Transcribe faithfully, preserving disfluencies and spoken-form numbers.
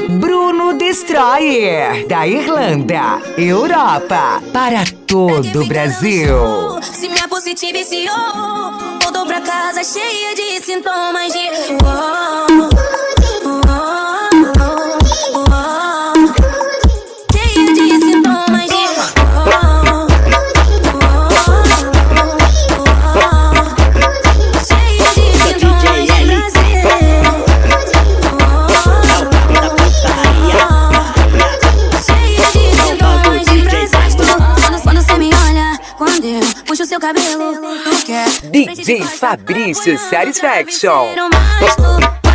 Bruno Destroyer, da Irlanda, Europa, para todo o Brasil. Se minha positiva viciou, voltou pra casa cheia de sintomas de oh, oh, oh, oh. Cheia de sintomas de oh, oh, oh. Cheia de sintomas de prazer. Quando você me olha, quando eu puxo seu cabelo, não quer D J Fabrício Satisfaction. mais